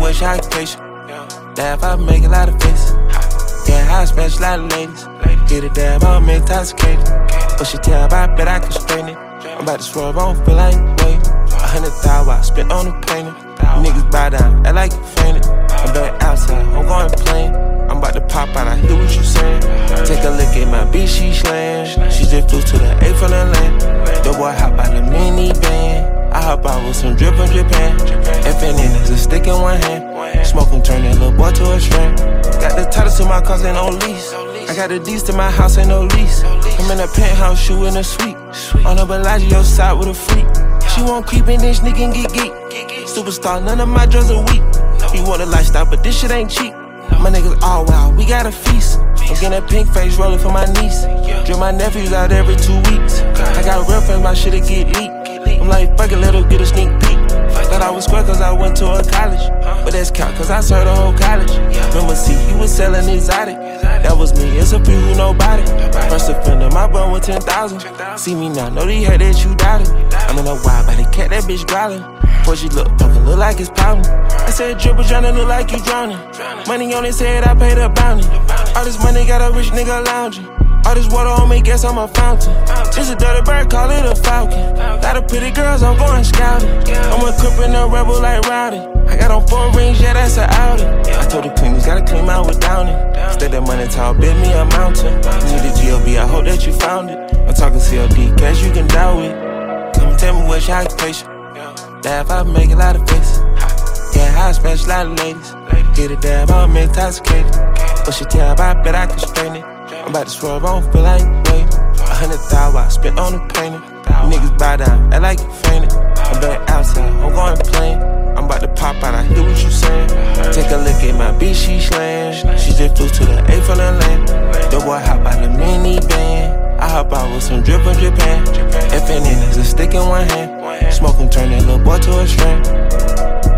wish I could patient. Laugh, I make a lot of faces. Yeah, I smash a lot of ladies. Get a dab, I'm intoxicated. But she tell I bet I can strain it. I'm about to swerve, I don't feel like wait. 100,000 I spent on the painting. Niggas bow down, act like you fainted. I'm back outside, I'm going plain. I'm about to pop out, I hear what you saying. Take a look at my bitch, she slaying. She just flew to the A from the land. The boy hop out the minivan. I hop out with some drip from Japan. FNN is a stick in one hand. Smoking, turn that little boy to a strand. Got the titles to my cars, ain't no lease. I got the D's to my house, ain't no lease. I'm in a penthouse, shoe in a suite. On a Bellagio side with a freak. She won't creep in this nigga and get geek. Superstar, none of my drugs are weak. You want a lifestyle, but this shit ain't cheap. My niggas all wild, we got a feast. I'm getting that pink face rolling for my niece. Drill my nephews out every 2 weeks. I got real friends, my shit'll get leaked. I'm like, fuck it, let her get a sneak peek. Thought I was square cause I went to a college. But that's count cause I served the whole college. Remember, see, he was selling exotic. That was me, it's a few who nobody. First offender, my bro with 10,000. See me now, know they heard that you doubted. I'm in a wild body cat, that bitch growling. Boy, she look like it's problem. I said dribble tryna look like you drowning. Money on his head, I paid a bounty. All this money got a rich nigga lounging. All this water on me, guess I'm a fountain. It's a dirty bird, call it a falcon. Lot of pretty girls, I'm going scouting. I'm a crip and a rebel like Rowdy. I got on 4 rings, yeah, that's an Audi. I told the cleaners, gotta clean out with Downey. Stay that money tall, build me a mountain. Need a GLB, I hope that you found it. I'm talking CLD, cash you can doubt it. Come tell me what's your occupation. Laugh, I make a lot of faces. Yeah, I smash a lot of ladies. Get a dab, I'm intoxicated. But she tell I bet I can strain it. I'm about to swerve, I don't feel like wait. 100,000 I spent on the painting. Niggas bow down, act like you fainted. I'm back outside, I'm going plain. I'm about to pop out, I hear what you saying. Take a look at my bitch, she slaying. She just flew to the A from the land. The boy hop out the minivan. I hop out with some drip from Japan. FNN is a stick in one hand. Smoking, turn that little boy to a strand.